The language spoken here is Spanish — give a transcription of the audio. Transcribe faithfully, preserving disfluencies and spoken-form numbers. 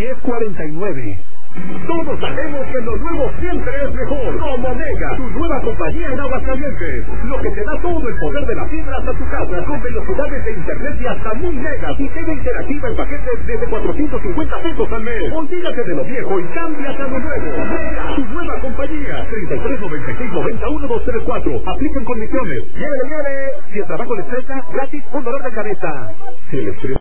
diez cuarenta y nueve. Todos sabemos que lo nuevo siempre es mejor. Como Mega, tu nueva compañía en Aguascalientes. Lo que te da todo el poder de la fibra hasta tu casa, con velocidades de internet y hasta mil megas. Y TV interactiva en paquetes desde cuatrocientos cincuenta pesos al mes. Olvídate de lo viejo y cámbiate a lo nuevo. Mega, tu nueva compañía. treinta y tres noventa y seis noventa uno dos tres cuatro. Aplican condiciones. ¡Llévele, llévele! Si el trabajo le estresa, gratis un dolor de cabeza. Si el estrés